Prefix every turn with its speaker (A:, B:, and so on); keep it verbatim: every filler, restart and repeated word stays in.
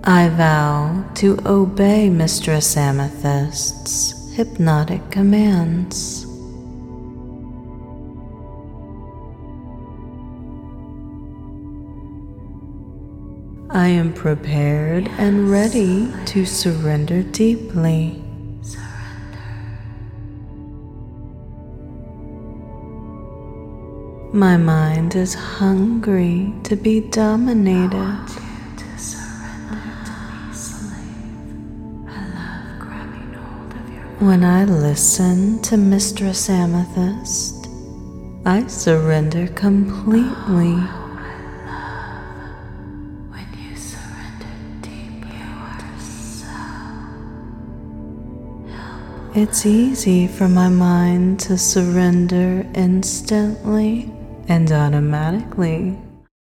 A: I vow to obey Mistress Amethyst's hypnotic commands. I am prepared and ready to surrender deeply. My mind is hungry to be dominated. When I listen to Mistress Amethyst, I surrender completely. It's easy for my mind to surrender instantly and automatically